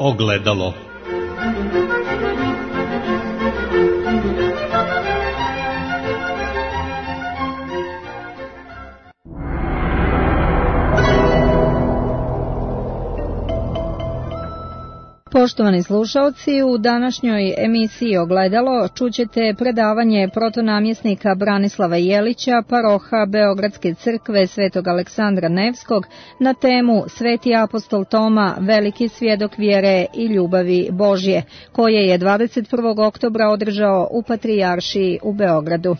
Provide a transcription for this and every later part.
Ogledalo. Poštovani slušaoci, u današnjoj emisiji Ogledalo čućete predavanje protonamjesnika Branislava Jelića, paroha Beogradske crkve Svetog Aleksandra Nevskog na temu Sveti apostol Toma, veliki svjedok vjere i ljubavi Božje, koje je 21. oktobra održao u Patrijaršiji u Beogradu.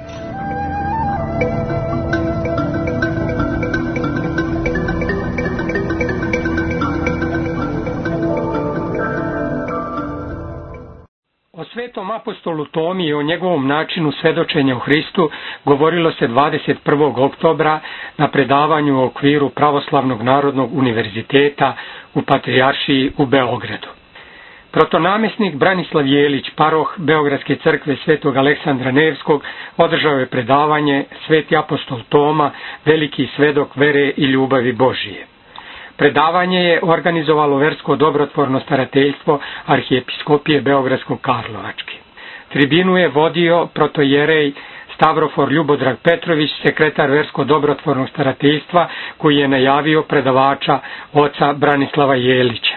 O svetom apostolu Tomi i o njegovom načinu svedočenja u Hristu govorilo se 21. oktobra na predavanju u okviru Pravoslavnog narodnog univerziteta u Patrijaršiji u Beogradu. Protonamjesnik Branislav Jelić, paroh Beogradske crkve Svetog Aleksandra Nevskog, održao je predavanje Sveti apostol Toma, veliki svedok vere i ljubavi Božije. Predavanje je organizovalo versko dobrotvorno starateljstvo Arhijepiskopije Beogradsko-Karlovačke. Tribinu je vodio protojerej Stavrofor Ljubodrag Petrović, sekretar versko dobrotvornog starateljstva, koji je najavio predavača oca Branislava Jelića.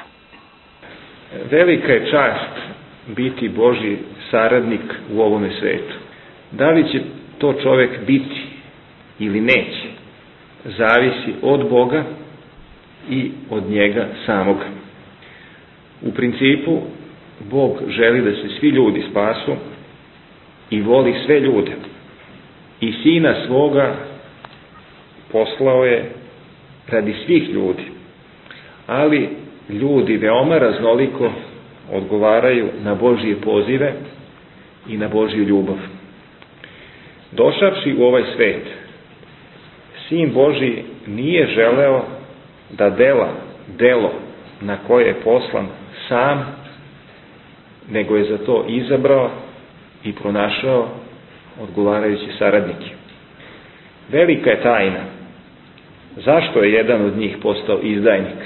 Velika je čast biti Božji saradnik u ovome svetu. Da li će to čovjek biti ili neće, zavisi od Boga i od njega samoga. U principu, Bog želi da se svi ljudi spasu i voli sve ljude. I Sina svoga poslao je radi svih ljudi. Ali ljudi veoma raznoliko odgovaraju na Božje pozive i na Božju ljubav. Došavši u ovaj svet, Sin Božji nije želeo da delo na koje je poslan sam, nego je za to izabrao i pronašao odgovarajuće saradnike. Velika je tajna zašto je jedan od njih postao izdajnik.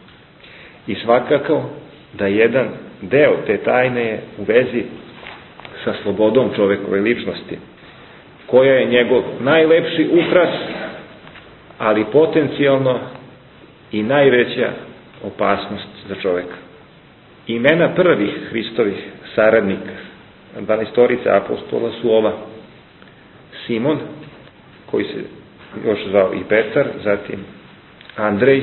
I svakako da jedan deo te tajne je u vezi sa slobodom čovekove ličnosti, koja je njegov najlepši ukras, ali potencijalno i najveća opasnost za čoveka. Imena prvih Hristovih saradnika, 12 apostola, su ova: Simon, koji se još zvao i Petar, zatim Andrej,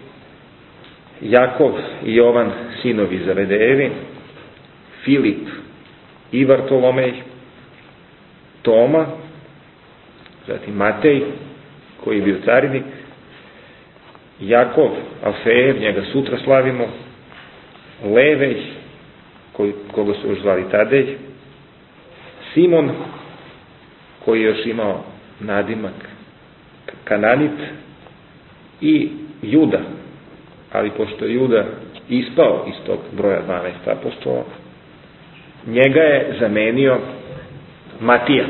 Jakov i Jovan, sinovi Zavedejevi, Filip i Vartolomej, Toma, zatim Matej, koji je bio carinik, Jakov, Alfejev, njega sutra slavimo, Levej, koga su još zvali Tadej, Simon, koji je još imao nadimak Kananit, i Juda, ali pošto je Juda ispao iz tog broja 12 apostola, njega je zamenio Matija.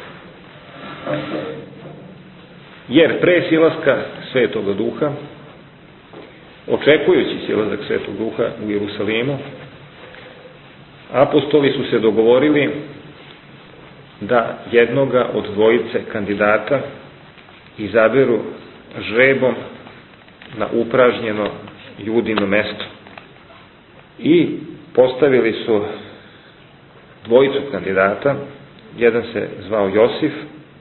Jer pre silaska Svetoga Duha, očekujući silazak Svetog Duha u Jerusalimu, apostoli su se dogovorili da jednoga od dvojice kandidata izaberu žrebom na upražnjeno Judino mesto. I postavili su dvojicu kandidata. Jedan se zvao Josif,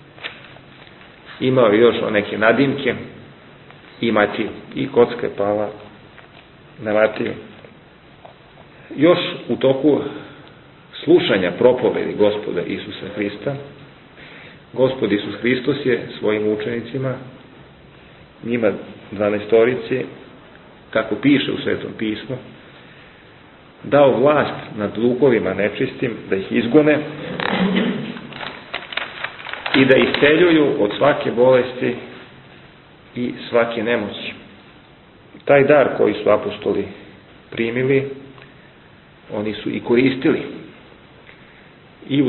imao je još neke nadimke, i Matiju. I kocka je pala na Matiju. Još u toku slušanja propovedi Gospoda Isusa Hrista, Gospod Isus Hristos je svojim učenicima, njima 12, kako piše u Svetom pismu, dao vlast nad duhovima nečistim da ih izgone i da isceljuju od svake bolesti i svake nemoći. Taj dar koji su apostoli primili, oni su i koristili. I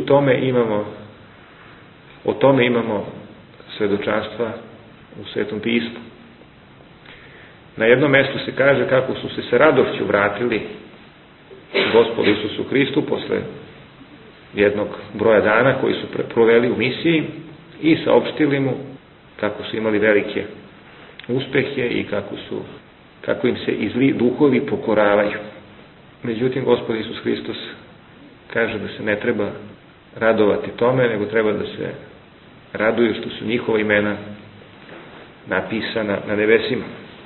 o tome imamo svedočanstva u Svetom pismu. Na jednom mjestu se kaže kako su se sa radošću vratili Gospodu Isusu Hristu posle jednog broja dana koji su proveli u misiji i saopštili mu kako su imali velike uspehe i kako im se zli duhovi pokoravaju. Međutim, Gospod Isus Hristos kaže da se ne treba radovati tome, nego treba da se raduju što su njihova imena napisana na nebesima.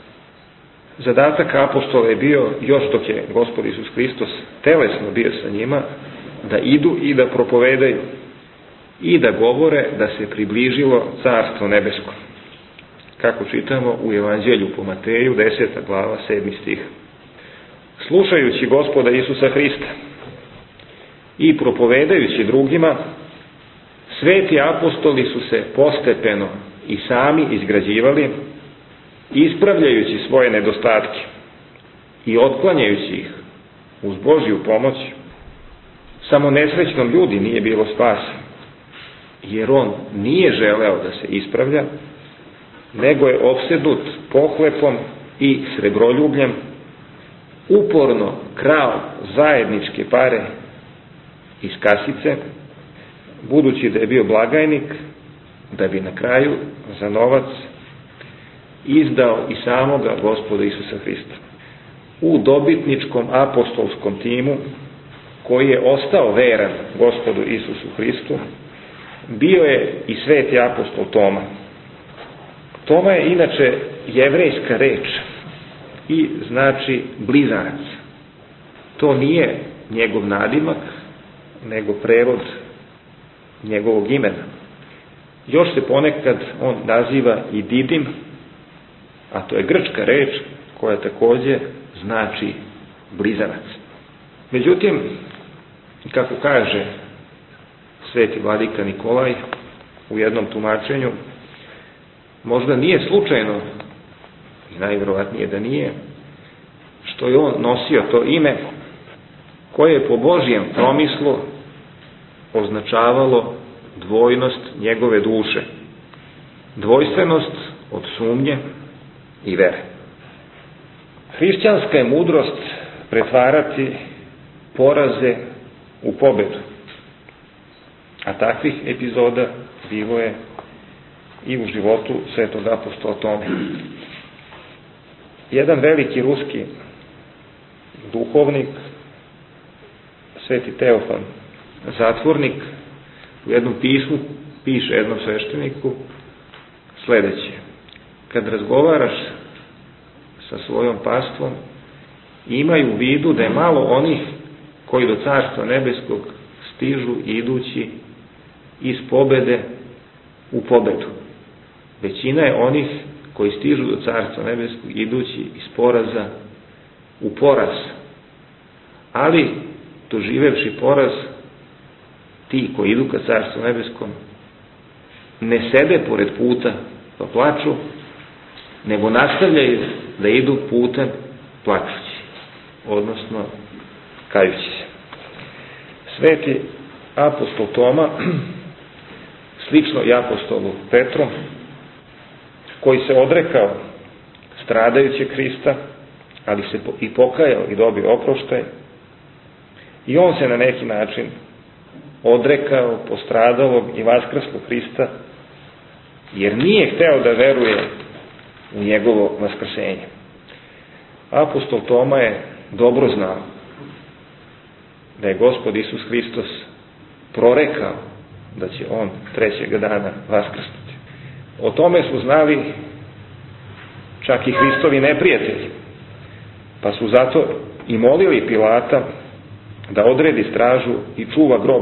Zadatak apostola je bio, još dok je Gospod Isus Hristos telesno bio sa njima, da idu i da propovedaju i da govore da se približilo Carstvo nebesko. Kako čitamo u Evanđelju po Mateju, 10. glava, 7. stih. Slušajući Gospoda Isusa Hrista i propovedajući drugima, sveti apostoli su se postepeno i sami izgrađivali, ispravljajući svoje nedostatke i otklanjajući ih uz Božju pomoć. Samo nesrećnom ljudi nije bilo spasa, jer on nije želeo da se ispravlja, nego je opsednut pohlepom i srebroljubljem, uporno krao zajedničke pare iz kasice, budući da je bio blagajnik, da bi na kraju za novac izdao i samoga Gospoda Isusa Hrista. U dobitničkom apostolskom timu, koji je ostao veran Gospodu Isusu Hristu, bio je i sveti apostol Toma. Toma je inače jevrejska reč i znači blizanac. To nije njegov nadimak, nego prevod njegovog imena. Još se ponekad on naziva i Didim, a to je grčka reč koja takođe znači blizanac. Međutim, kako kaže sveti vladika Nikolaj u jednom tumačenju, možda nije slučajno, i najverovatnije da nije, što je on nosio to ime koje je po Božjem promislu označavalo dvojnost njegove duše, dvojstvenost od sumnje i vere. Hrišćanska je mudrost pretvarati poraze u pobedu, a takvih epizoda bilo je i u životu svetog apostola Tome. Jedan veliki ruski duhovnik, sveti Teofan Zatvornik, u jednom pismu piše jednom svešteniku sledeće: kad razgovaraš sa svojom pastvom, imaj u vidu da je malo onih koji do Carstva nebeskog stižu idući iz pobede u pobedu. Većina je onih koji stižu do Carstva nebeskog idući iz poraza u poraz. Ali, doživevši poraz, ti koji idu ka Carstvu nebeskom ne sede pored puta pa plaču, nego nastavljaju da idu putem plačući, odnosno kajući se. Sveti apostol Toma, slično i apostolu Petru, koji se odrekao stradajućeg Hrista, ali se i pokajao i dobio oproštaj, i on se na neki način odrekao postradalog i vaskrslog Hrista, jer nije hteo da veruje u njegovo vaskrsenje. Apostol Toma je dobro znao da je Gospod Isus Hristos prorekao da će on trećeg dana vaskrsnuti. O tome su znali čak i Hristovi neprijatelji, pa su zato i molili Pilata da odredi stražu i čuva grob.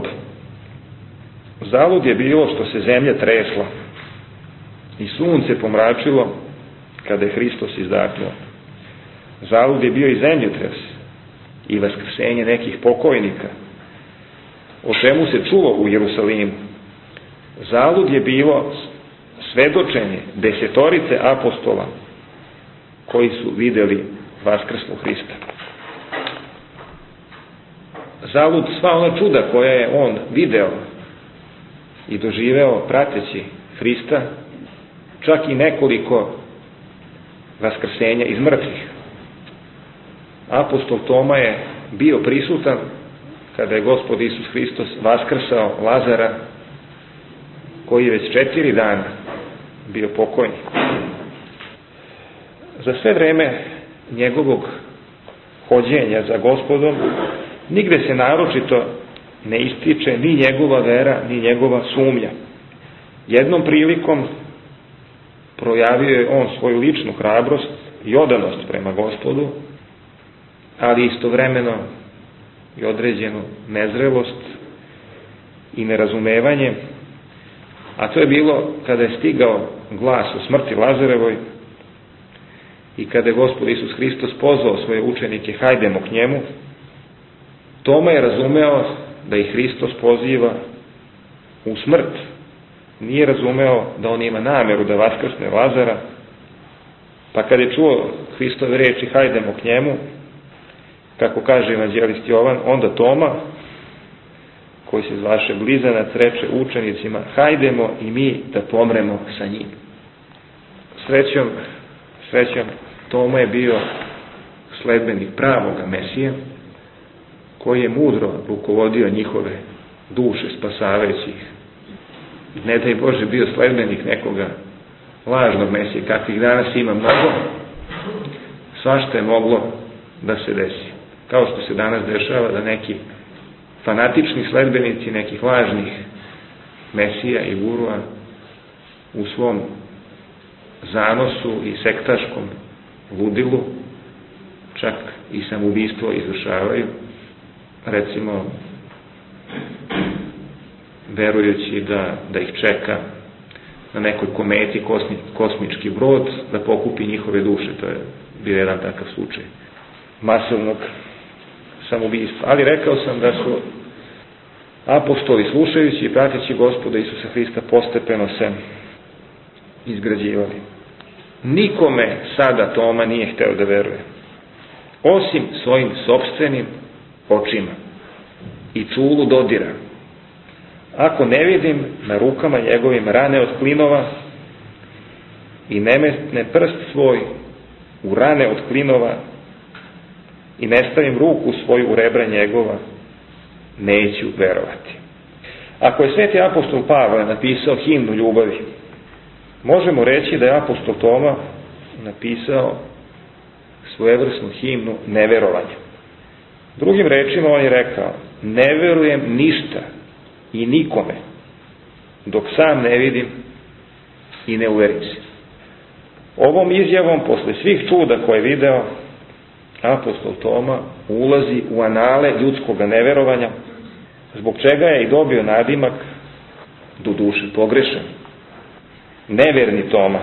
Zalud je bilo što se zemlja tresla i sunce pomračilo kada je Hristos izdahnuo. Zalud je bio i zemljotres i vaskrsenje nekih pokojnika, o čemu se čulo u Jerusalimu. Zalud je bilo svedočenje 10 apostola koji su videli vaskrslog Hrista. Zalud sva ona čuda koja je on video i doživeo prateći Hrista, čak i nekoliko vaskrsenja iz mrtvih. Apostol Toma je bio prisutan kada je Gospod Isus Hristos vaskrsao Lazara, koji je već 4 dana bio pokojnik. Za sve vreme njegovog hođenja za Gospodom nigde se naročito ne ističe ni njegova vera, ni njegova sumnja. Jednom prilikom projavio je on svoju ličnu hrabrost i odanost prema Gospodu, ali istovremeno i određenu nezrelost i nerazumevanje, a to je bilo kada je stigao glas o smrti Lazarevoj i kada je Gospod Isus Hristos pozvao svoje učenike, hajdemo k njemu. Toma je razumeo da ih Hristos poziva u smrt. Nije razumeo da on ima nameru da vaskrsne Lazara, pa kada je čuo Hristove reči, hajdemo k njemu, kako kaže evanđelist Jovan, onda Toma, koji se zvaše Blizanac, reče učenicima, hajdemo i mi da pomremo sa njim. Srećom, Toma je bio sledbenik pravoga Mesije, koji je mudro rukovodio njihove duše, spasavajući ih. Ne daj Bože bio sledbenik nekoga lažnog Mesije, kakvih danas ima mnogo, svašta je moglo da se desi. Kao što se danas dešava da neki fanatični sledbenici nekih lažnih Mesija i gurua u svom zanosu i sektaškom ludilu čak i samoubistvo izvršavaju, recimo verujući da ih čeka na nekoj kometi kosmički brod da pokupi njihove duše. To je bio jedan takav slučaj masovnog samoubistva. Ali rekao sam da su apostoli, slušajući i prateći Gospoda Isusa Hrista, postepeno se izgrađivali. Nikome sada Toma nije hteo da veruje, osim svojim sopstvenim očima i čulu dodira. Ako ne vidim na rukama njegovim rane od klinova i ne metne prst svoj u rane od klinova i ne stavim ruku svoju u rebra njegova, neću verovati. Ako je sveti apostol Pavle napisao himnu ljubavi, možemo reći da je apostol Toma napisao svojevrsnu himnu neverovanja. Drugim rečima on je rekao, ne verujem ništa i nikome dok sam ne vidim i ne uverim se. Ovom izjavom, posle svih čuda koje je video, apostol Toma ulazi u anale ljudskog neverovanja, zbog čega je i dobio nadimak, do duše pogrešan, neverni Toma.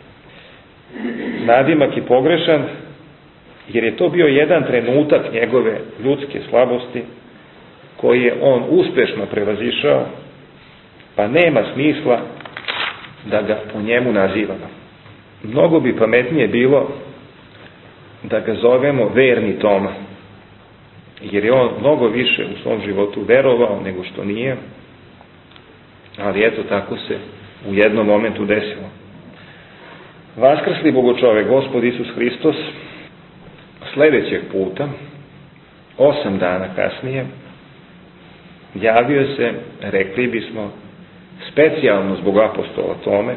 Nadimak je pogrešan jer je to bio jedan trenutak njegove ljudske slabosti koji je on uspešno prevazišao, pa nema smisla da ga po njemu nazivamo. Mnogo bi pametnije bilo da ga zovemo verni Toma, jer je on mnogo više u svom životu verovao nego što nije, ali eto tako se u jednom momentu desilo. Vaskrsli Bogočovek, Gospod Isus Hristos, sledećeg puta, 8 dana kasnije, javio se, rekli bismo, specijalno zbog apostola Tome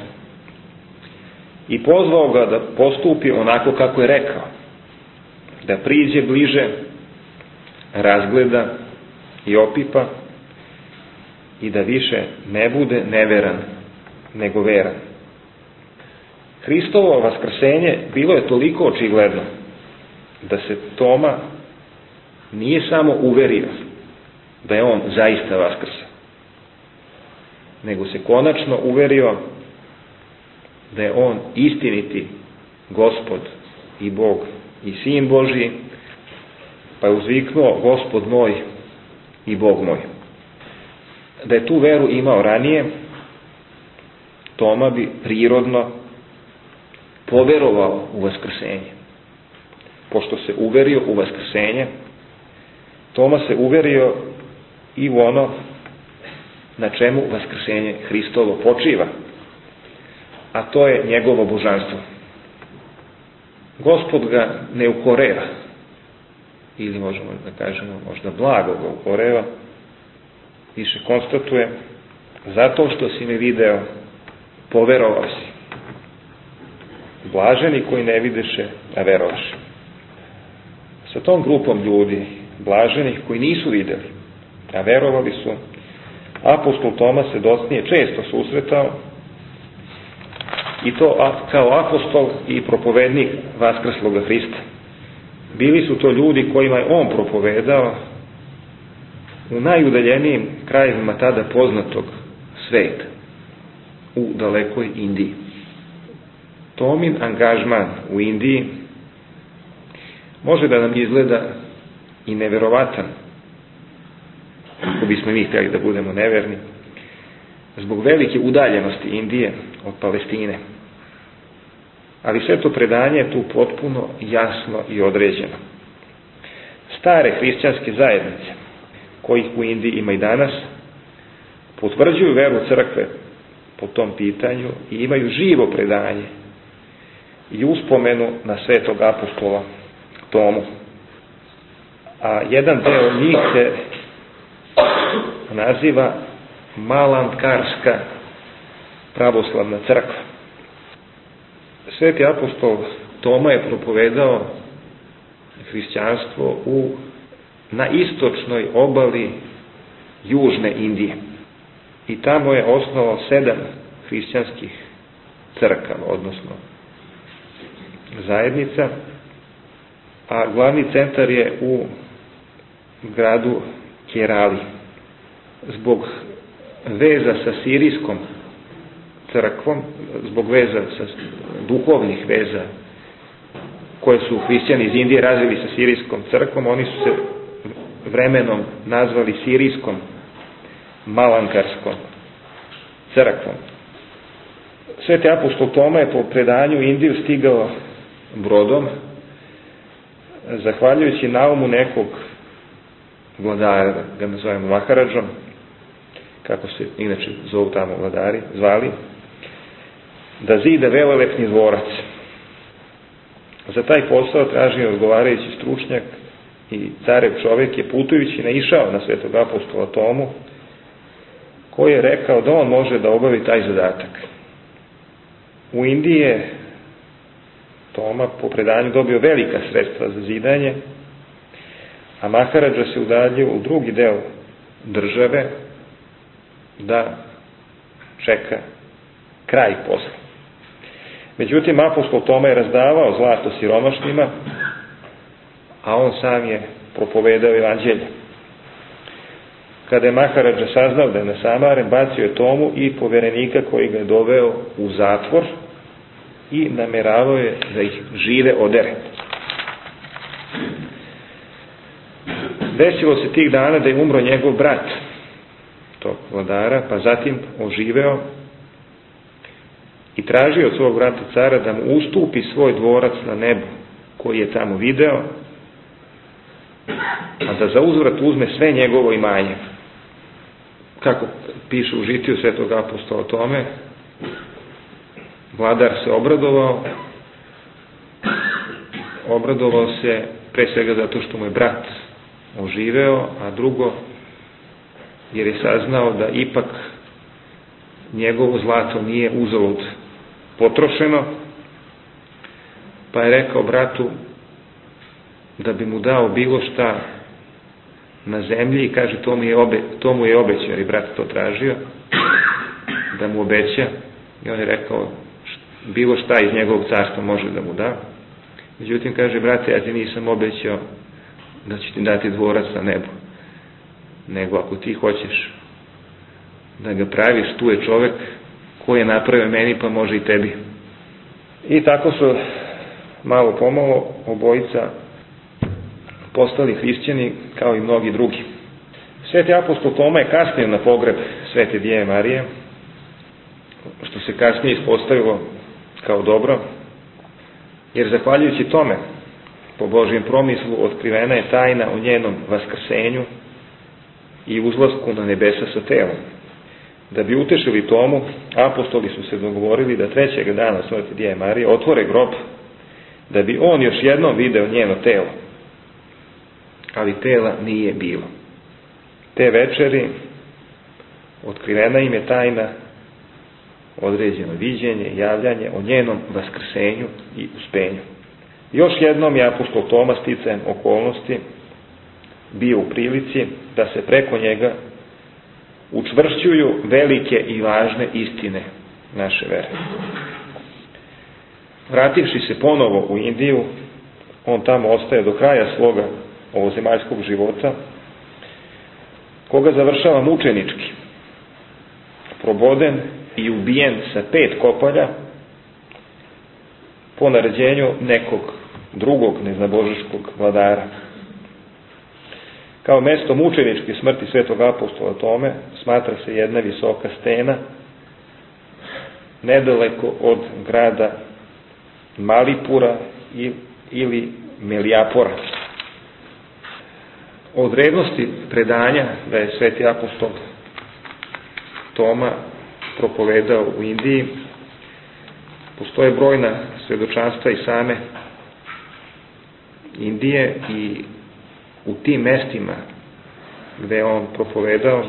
i pozvao ga da postupi onako kako je rekao, da priđe bliže, razgleda i opipa i da više ne bude neveran, nego veran. Hristovo vaskrsenje bilo je toliko očigledno da se Toma nije samo uverio da je on zaista vaskrsao, nego se konačno uverio da je on istiniti Gospod i Bog i Sin Božji, pa je uzviknuo Gospod moj i Bog moj. Da je tu veru imao ranije, Toma bi prirodno poverovao u vaskrsenje. Pošto se uverio u vaskrsenje, Toma se uverio i u ono na čemu vaskrsenje Hristovo počiva, a to je njegovo božanstvo. Gospod ga ne ukoreva, ili možemo da kažemo možda blago ga ukoreva, više konstatuje: zato što si me video, poverovao si. Blaženi koji ne videše, a verovaše. Sa tom grupom ljudi, blaženih koji nisu videli, a verovali su, apostol Toma se docnije često susretao, i to kao apostol i propovednik vaskrsloga Hrista. Bili su to ljudi kojima je on propovedao u najudaljenijim krajevima tada poznatog sveta, u dalekoj Indiji. Tomin angažman u Indiji može da nam izgleda i neverovatan, ako bismo mi htjeli da budemo neverni, zbog velike udaljenosti Indije od Palestine. Ali sve to predanje je tu potpuno jasno i određeno. Stare hrišćanske zajednice, kojih u Indiji ima i danas, potvrđuju veru crkve po tom pitanju i imaju živo predanje i uspomenu na svetog apostola Tomu. A jedan deo njih se naziva Malankarska pravoslavna crkva. Sveti apostol Toma je propovedao hrišćanstvo na istočnoj obali južne Indije. I tamo je osnovao 7 hrišćanskih crkava, odnosno zajednica, a glavni centar je u gradu Kerali. Zbog veza sa sirijskom crkvom, zbog veza sa duhovnih veza koje su hrišćani iz Indije razvili sa sirijskom crkvom, oni su se vremenom nazvali sirijskom Malankarskom crkvom. Sveti apostol Toma je po predanju u Indiju stigao brodom, zahvaljujući naumu nekog vladara, da ga nazovemo Maharadžom, kako se inače zovu tamo vladari, zvali, da zida velelepni dvorac. Za taj posao tražio odgovarajući stručnjak i carev čovjek je putujući naišao na svetog apostola Tomu, koji je rekao da on može da obavi taj zadatak. U Indiji je Toma po predanju dobio velika sredstva za zidanje, a Maharadža se udaljio u drugi deo države da čeka kraj posla. Međutim, apostol Toma je razdavao zlato siromašnima, a on sam je propovedao evanđelje. Kada je Maharadža saznao da je nasamaren, bacio je Tomu i poverenika koji ga je doveo u zatvor i nameravao je da ih žive odere. Desilo se tih dana da je umro njegov brat, tog vladara, pa zatim oživeo i tražio od svog brata cara da mu ustupi svoj dvorac na nebu koji je tamo video, a da za uzvrat uzme sve njegovo imanje. Kako piše u žitiju svetog apostola Tome, vladar se obradovao se pre svega zato što mu je brat oživeo, a drugo jer je saznao da ipak njegovo zlato nije uzalud potrošeno, pa je rekao bratu da bi mu dao bilo šta na zemlji i kaže to mu je obećao, jer je brat to tražio, da mu obeća, i on je rekao bilo šta iz njegovog carstva može da mu da. Međutim, kaže, brate, ja ti nisam obećao da ću ti dati dvorac na nebu, nego ako ti hoćeš da ga praviš, tu je čovek koji je napravio meni, pa može i tebi. I tako su malo pomalo obojica postali hrišćani kao i mnogi drugi. Sveti apostol Toma je kasnio na pogreb Svete Djeve Marije, što se kasnije ispostavilo kao dobro, jer zahvaljujući tome, po Božjem promislu, otkrivena je tajna o njenom vaskrsenju i uzlasku na nebesa sa telom. Da bi utešili Tomu, apostoli su se dogovorili da 3. dana Svete Djeve Marije otvore grob, da bi on još jednom video njeno telo. ali tela nije bilo. Te večeri otkrivena im je tajna, određeno viđenje, javljanje o njenom vaskrsenju i uspenju. Još jednom je apostol Toma sticajem okolnosti bio u prilici da se preko njega učvršćuju velike i važne istine naše vere. Vrativši se ponovo u Indiju, on tamo ostaje do kraja svoga ovozemaljskog života, koga završava mučenički, proboden i ubijen sa 5 kopalja po naređenju nekog drugog neznabožeškog vladara. Kao mesto mučeničke smrti svetog apostola Tome smatra se jedna visoka stena nedaleko od grada Malipura ili Melijapora. Od vrednosti predanja da je sveti apostol Toma propovedao u Indiji postoje brojna svedočanstva i same Indije i u tim mestima gde on propovedao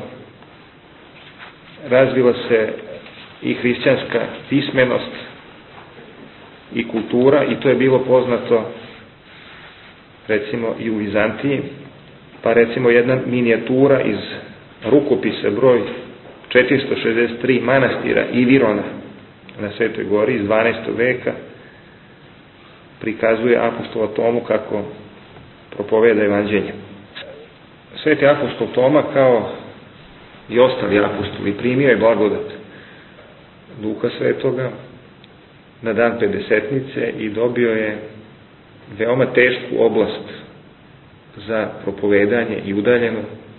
razvila se i hrišćanska pismenost i kultura, i to je bilo poznato recimo i u Vizantiji. Pa recimo jedna minijatura iz rukopisa broj 463 manastira Ivirona na Svetoj gori iz 12. veka prikazuje apostola Tomu kako propoveda evanđelje. Sveti apostol Toma, kao i ostali apostoli, primio je blagodat Duha Svetoga na dan Pedesetnice i dobio je veoma tešku oblast za propovedanje i udaljeno,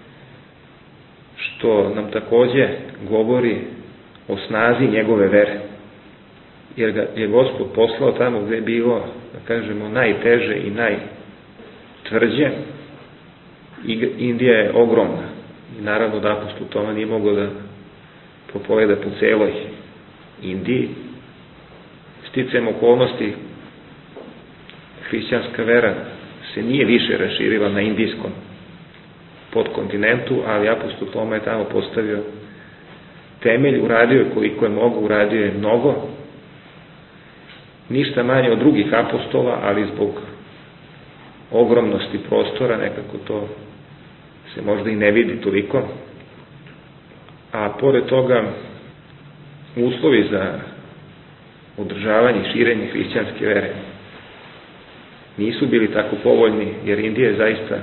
što nam takođe govori o snazi njegove vere. Jer ga je Gospod poslao tamo gde je bilo, da kažemo, najteže i najtvrđe. Indija je ogromna i naravno da apostol Toma nije mogao da propoveda po celoj Indiji. Sticajem okolnosti hrišćanska vera se nije više raširila na indijskom podkontinentu, ali apostol Toma je tamo postavio temelj, uradio je koliko je mogo, uradio je mnogo, ništa manje od drugih apostola, ali zbog ogromnosti prostora nekako to se možda i ne vidi toliko. A pored toga uslovi za održavanje i širenje hrišćanske vere nisu bili tako povoljni, jer Indija je zaista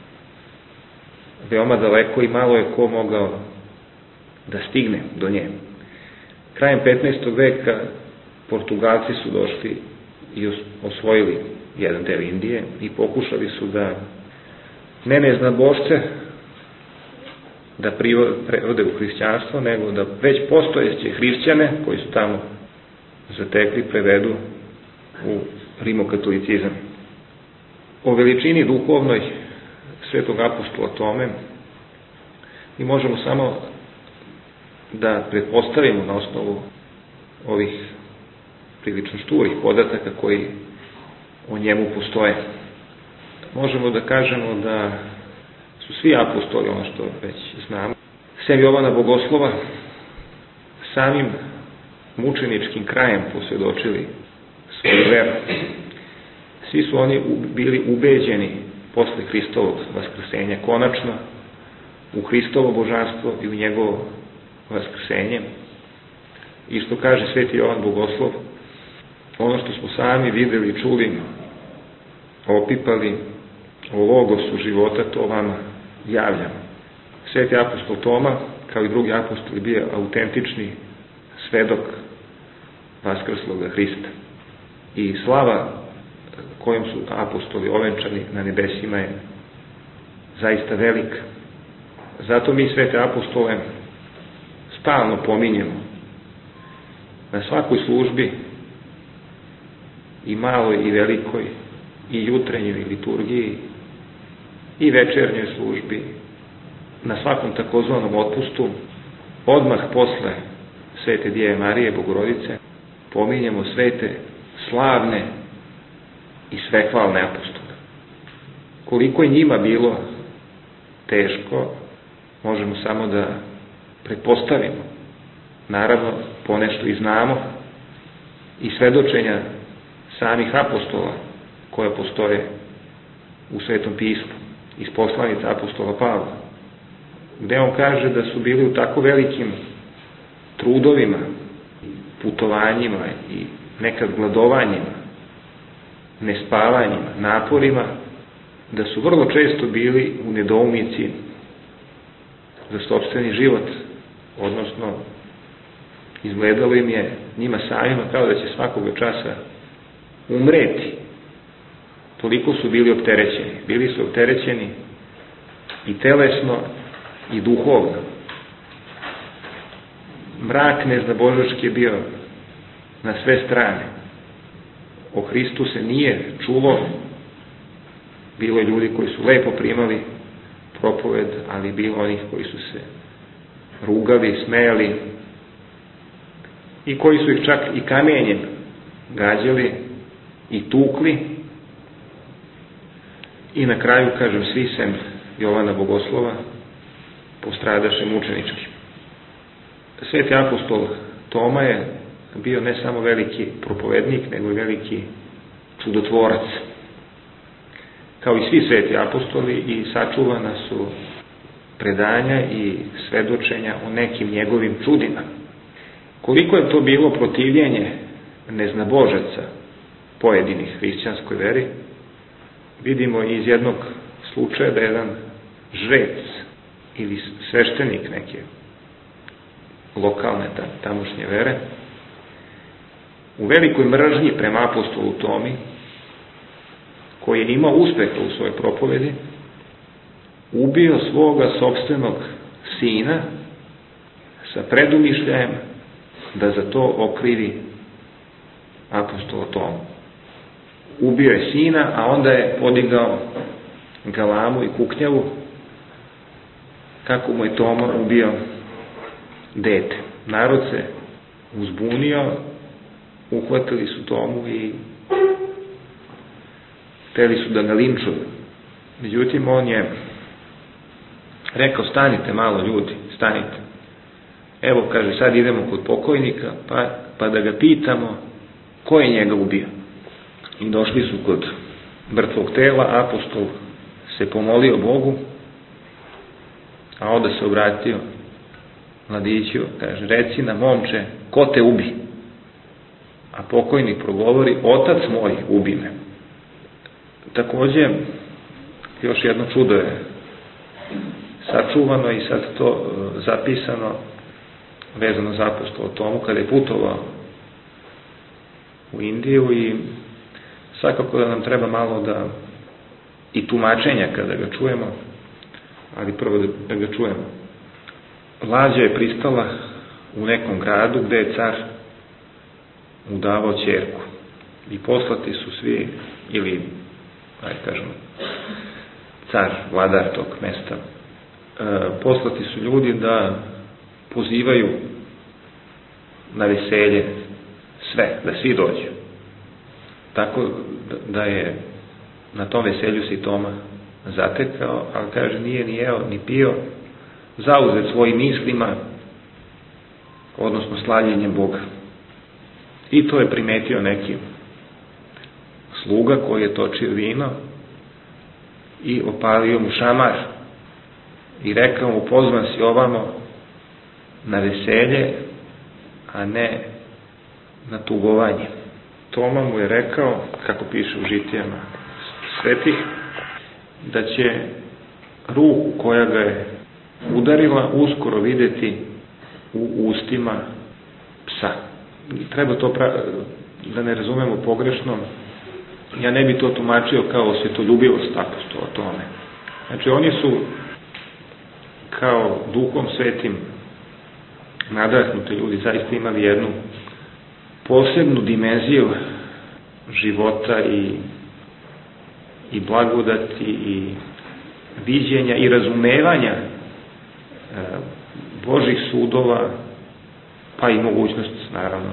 veoma daleko i malo je ko mogao da stigne do nje. Krajem 15. veka Portugalci su došli i osvojili jedan deo Indije i pokušali su da ne neznabošce da prevode u hrišćanstvo, nego da već postojeće hrišćane koji su tamo zatekli prevedu u rimokatolicizam. O veličini duhovnoj svetog apostola Tome mi možemo samo da pretpostavimo na osnovu ovih prilično šturih podataka koji o njemu postoje. Možemo da kažemo da su svi apostoli, ono što već znamo, sem Jovana Bogoslova, samim mučeničkim krajem posvjedočili svoju veru. Svi su oni bili ubeđeni posle Hristovog vaskrsenja konačno u Hristovo božanstvo i u njegovo vaskrsenje. I što kaže sveti Jovan Bogoslov, ono što smo sami videli, čuli, opipali o logosu života, to vama javljamo. Sveti apostol Toma, kao i drugi apostoli, bio autentični svedok vaskrsloga Hrista. I slava kojom su apostoli ovenčani na nebesima je zaista velika. Zato mi svete apostole stalno pominjemo na svakoj službi, i maloj i velikoj, i jutrenjoj liturgiji, i večernjoj službi, na svakom takozvanom otpustu, odmah posle Svete Djeve Marije Bogorodice, pominjemo svete, slavne i svehvalne apostole. Koliko je njima bilo teško, možemo samo da pretpostavimo. Naravno, ponešto i znamo i svedočenja samih apostola koja postoje u Svetom pismu, iz poslanice apostola Pavla, gde on kaže da su bili u tako velikim trudovima, putovanjima i nekad gladovanjima, nespavanjima, naporima, da su vrlo često bili u nedoumici za sopstveni život, odnosno izgledalo im je njima samima kao da će svakoga časa umreti. Toliko su bili opterećeni. Bili su opterećeni i telesno i duhovno. Mrak neznabožački je bio na sve strane. O Hristu se nije čulo. Bilo je ljudi koji su lepo primali propoved, ali bilo onih koji su se rugali, smejali i koji su ih čak i kamenjem gađali i tukli. I na kraju, kažem, svi sem Jovana Bogoslova postradaše mučenički. Sveti apostol Toma je bio ne samo veliki propovednik, nego i veliki čudotvorac. Kao i svi sveti apostoli, i sačuvana su predanja i svedočenja o nekim njegovim čudima. Koliko je to bilo protivljenje neznabožaca pojedinih hrišćanskoj veri, vidimo iz jednog slučaja da jedan žrec ili sveštenik neke lokalne tamošnje vere u velikoj mržnji prema apostolu Tomi, koji je imao uspeha u svojoj propovedi, ubio svoga sopstvenog sina sa predumišljajem da za to okrivi apostola Tomu. Ubio je sina, a onda je podigao galamu i kuknjavu kako mu je Toma ubio dete. Narod se uzbunio, uhvatili su Tomu i hteli su da ga linčuju. Međutim, on je rekao: stanite malo ljudi, stanite. Evo, kaže, sad idemo kod pokojnika, pa da ga pitamo ko je njega ubio. I došli su kod mrtvog tela, apostol se pomolio Bogu, a onda se obratio mladiću, kaže: reci nam, momče, ko te ubi? A pokojnik progovori: otac moj ubi me. Takođe, još jedno čudo je sačuvano i sad to zapisano vezano za apostola Tomu kada je putovao u Indiju, i svakako da nam treba malo da i tumačenja kada ga čujemo, ali prvo da ga čujemo. Lađa je pristala u nekom gradu gde je car udavao ćerku i poslati su svi, ili kažemo car, vladar tog mesta, poslati su ljudi da pozivaju na veselje sve, da svi dođu. Tako da je na tom veselju se i Toma zatekao, ali kaže nije ni jeo ni pio, zauzet svojim mislima, odnosno slavljenjem Boga. I to je primetio neki sluga koji je točio vino i opalio mu šamar i rekao mu: pozvan si ovamo na veselje, a ne na tugovanje. Toma mu je rekao, kako piše u žitijama svetih, da će ruku koja ga je udarila uskoro videti u ustima psa. Treba to da ne razumemo pogrešno, ja ne bi to tumačio kao svetoljubivost apostola Tome. Znači, oni su kao Duhom Svetim nadahnuti ljudi zaista imali jednu posebnu dimenziju života i blagodati i viđenja i razumevanja Božih sudova, pa i mogućnost, naravno,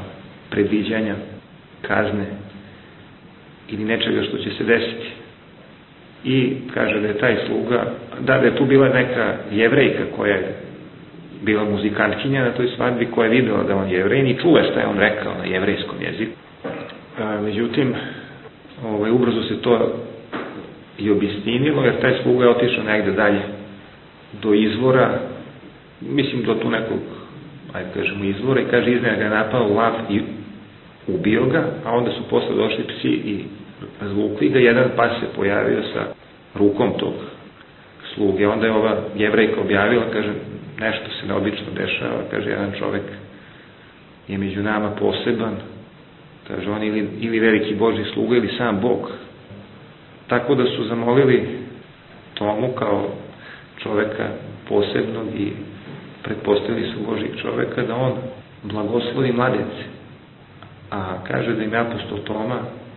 predviđanja kazne ili nečega što će se desiti. i kaže da je taj sluga, da je tu bila neka Jevrejka koja je bila muzikantkinja na toj svadbi, koja je videla da on Jevrej, i čula šta je on rekao na jevrejskom jeziku. Međutim, ubrzo se to i obistinilo, jer taj sluga je otišao negde dalje do izvora, mislim do tu nekog, ajde kažemo, izvora, i kaže iznenada ga je napao lav i ubio ga, a onda su posle došli psi i razvukli ga. Jedan pas se pojavio sa rukom tog sluge. Onda je ova Jevrejka objavila, kaže, nešto se neobično dešava, kaže, jedan čovek je među nama poseban, kaže, on ili veliki Božji sluga ili sam Bog. Tako da su zamolili Tomu kao čoveka posebnog i pretpostavili su Božjeg čoveka da on blagoslovi mladence. A kaže da im je apostol Toma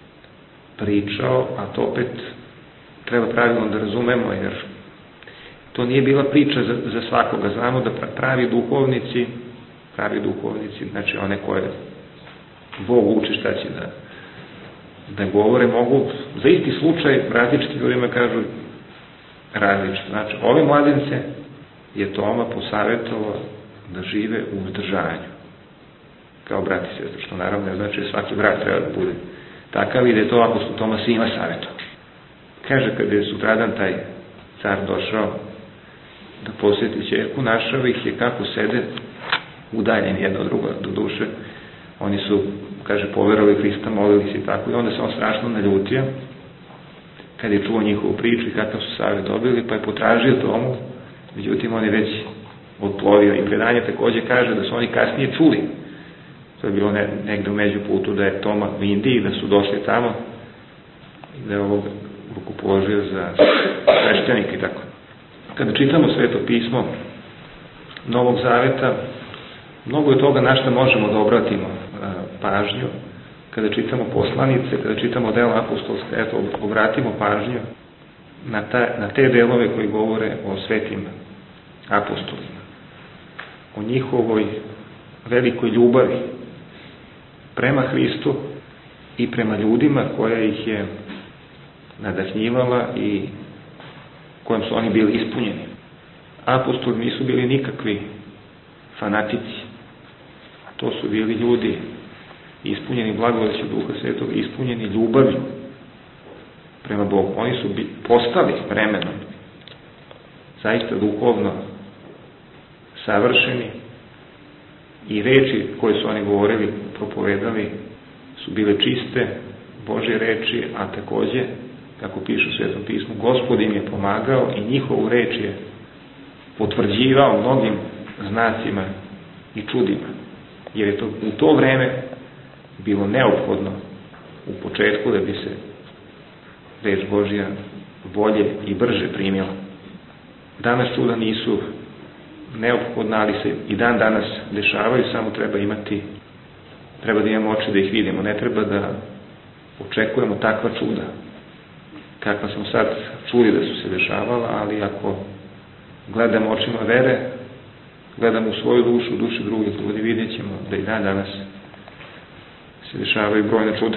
pričao, a to opet treba pravilno da razumemo, jer to nije bila priča za svakoga. Znamo da pravi duhovnici, znači one koje Bog uči šta će da govore, mogu za isti slučaj različiti ljudima kažu različito. Znači, ove mladence je Toma posavjetovao da žive u uzdržanju kao brat i sestra, što naravno ne znači da svaki brat treba da bude takav i da je to apostol Toma svima savjetovao. Kaže, kada je sutradan taj car došao da posjeti ćerku, našao ih je kako sede udaljeni jedno od drugo, do duše. Oni su, kaže, poverovali Hrista, molili se i tako, i onda se on strašno naljutio kad je čuo njihovu priču i kakav su savjet dobili, pa je potražio Tomu. Međutim, on je već odplovio, i predanje takođe kaže da su oni kasnije čuli, to je bilo negde u međuputu, da je Toma u Indiji, da su došli tamo i da je ovog ruku položio za sveštenika i tako. Kada čitamo Sveto pismo Novog Zaveta, mnogo je toga na što možemo da obratimo pažnju. Kada čitamo poslanice, kada čitamo dela apostolska, eto, obratimo pažnju na te delove koji govore o svetim apostolima, o njihovoj velikoj ljubavi prema Hristu i prema ljudima koja ih je nadahnjivala i kojom su oni bili ispunjeni. Apostoli nisu bili nikakvi fanatici, to su bili ljudi ispunjeni blagodaću Duha Svetog, ispunjeni ljubavlju prema Bogu. Oni su postali vremenom zaista duhovno savršeni i reči koje su oni govorili, propovedali, su bile čiste Božje reči, a takođe, kako piše u Svetom pismu, Gospod im je pomagao i njihovu reč je potvrđivao mnogim znacima i čudima, jer je to u to vreme bilo neophodno u početku da bi se reč Božja bolje i brže primila. Danas čuda nisu neophodna, ali se i dan danas dešavaju, samo treba da imamo oči da ih vidimo, ne treba da očekujemo takva čuda kakva smo sad čuli da su se dešavala, ali ako gledamo očima vere, gledamo u svoju dušu, u dušu drugih ljudi, vidjet ćemo da i dan danas se dešavaju brojne čuda.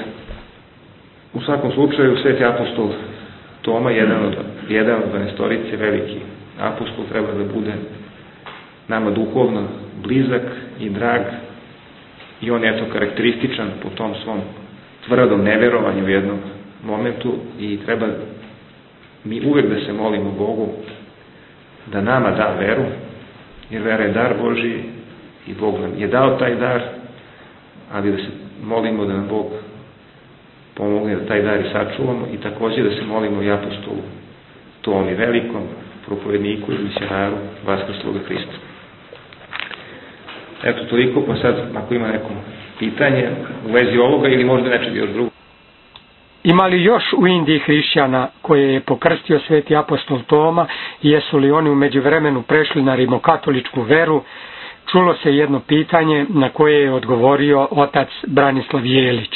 U svakom slučaju, sveti apostol Toma, jedan od 12 veliki apostol, treba da bude nama duhovno blizak i drag, i on je to karakterističan po tom svom tvrdom neverovanju u jednom momentu, i treba mi uvek da se molimo Bogu da nama da veru, jer vera je dar Božiji i Bog nam je dao taj dar, ali da se molimo da nam Bog pomogne da taj dar i sačuvamo, i takođe da se molimo i apostolu Tomi, velikom propovedniku i misionaru vaskrsloga Hrista. Eto, toliko, pa sad, ako ima neko pitanje u vezi ovoga ili možda nečeg još drugo. Ima li još u Indiji hrišćana koje je pokrstio sveti apostol Toma i jesu li oni u međuvremenu prešli na rimokatoličku veru? Čulo se jedno pitanje na koje je odgovorio otac Branislav Jelić.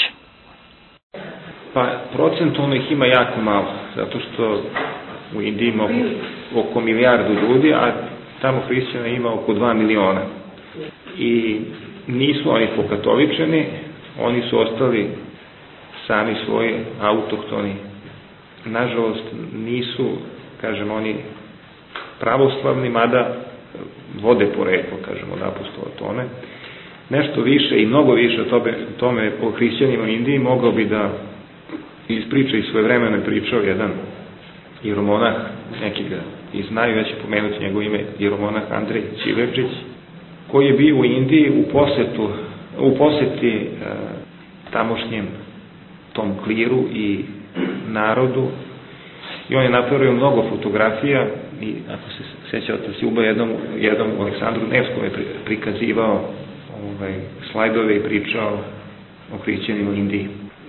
Pa procentualno ih ima jako malo, zato što u Indiji ima oko 1 milijardu ljudi, a tamo hrišćana ima oko 2 miliona. I nisu oni pokatoličeni, oni su ostali sami svoji autohtoni nažalost nisu, kažem, oni pravoslavni, mada vode poreklo, kažemo, od apostola Tome. Nešto više i mnogo više o tome o hrišćanima u Indiji mogao bi da ispriča i svojevremeno je pričao jedan jeromonah, neki ga i znaju, ja ću pomenuti njegovo ime, jeromonah Andrej Ćiverčić, koji je bio u Indiji u poseti tamošnjem tom kliru i narodu, i on je napravio mnogo fotografija i ako se sećate se uba jednom Aleksandru Nevskom je prikazivao slajdove i pričao o hrišćanima u Indiji.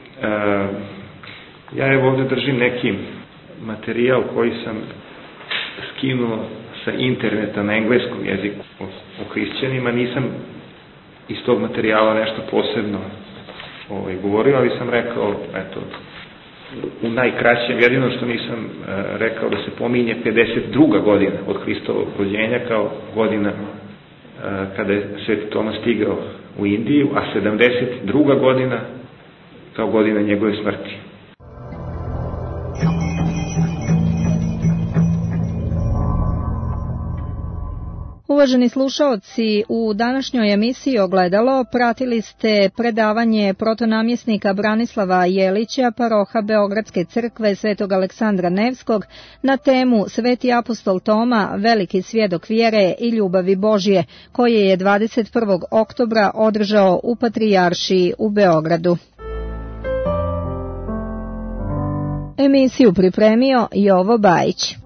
Ja evo ovde držim neki materijal koji sam skinuo sa interneta na engleskom jeziku o hrišćanima. Nisam iz tog materijala nešto posebno govorio, ali sam rekao, eto, u najkraćem, jedino što nisam rekao da se pominje 52. godina od Hristovog rođenja kao godina kada je Sveti Toma stigao u Indiju, a 72. godina kao godina njegove smrti. Uvaženi slušaoci, u današnjoj emisiji Ogledalo pratili ste predavanje protonamjesnika Branislava Jelića, paroha Beogradske crkve Svetog Aleksandra Nevskog, na temu Sveti apostol Toma, veliki svjedok vjere i ljubavi Božje, koje je 21. oktobra održao u Patrijaršiji u Beogradu. Emisiju pripremio Jovo Bajić.